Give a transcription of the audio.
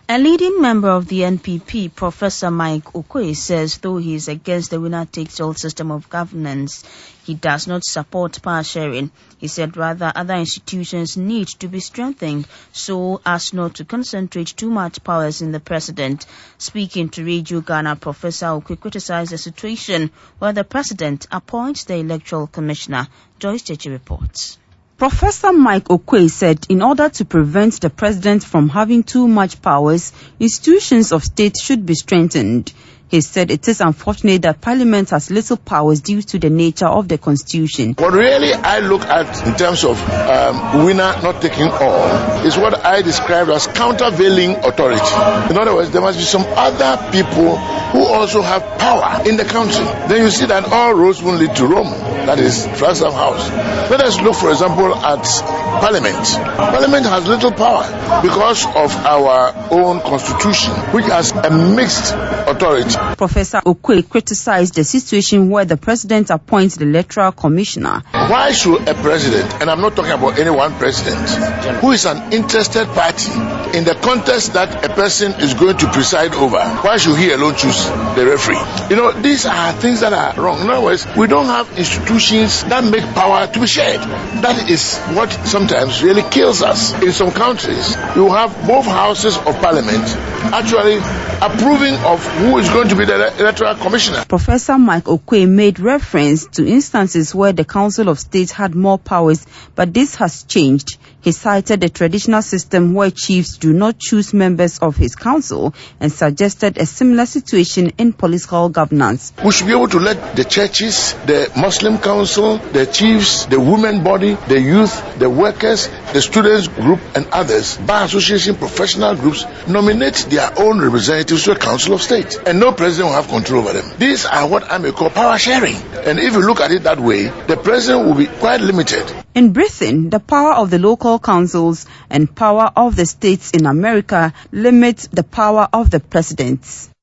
A leading member of the NPP, Professor Mike Okoye, says though he is against the winner-takes-all system of governance, he does not support power sharing. He said rather other institutions need to be strengthened so as not to concentrate too much powers in the president. Speaking to Radio Ghana, Professor Okoye criticized the situation where the president appoints the electoral commissioner. Joyce Chechi reports. Professor Mike Okoye said in order to prevent the president from having too much powers, institutions of state should be strengthened. He said it is unfortunate that Parliament has little powers due to the nature of the Constitution. What really I look at in terms of winner not taking all is what I described as countervailing authority. In other words, there must be some other people who also have power in the country. Then you see that all roads will lead to Rome. That is Francis House. Let us look, for example, at Parliament. Parliament has little power because of our own Constitution, which has a mixed authority. Professor Okoye criticized the situation where the president appoints the electoral commissioner. Why should a president, and I'm not talking about any one president, who is an interested party in the contest that a person is going to preside over, why should he alone choose the referee? You know, these are things that are wrong. In other words, we don't have institutions that make power to be shared. That is what sometimes really kills us. In some countries, you have both houses of parliament actually approving of who is going to be the electoral commissioner. Professor Mike Okoye made reference to instances where the Council of State had more powers, but this has changed. He cited the traditional system where chiefs do not choose members of his council and suggested a similar situation in political governance. We should be able to let the churches, the Muslim council, the chiefs, the women body, the youth, the workers, the students group and others, bar association, professional groups, nominate their own representatives to a Council of State. And no president will have control over them. These are what I may call power sharing. And if you look at it that way, the president will be quite limited. In Britain, the power of the local councils and power of the states in America limits the power of the presidents.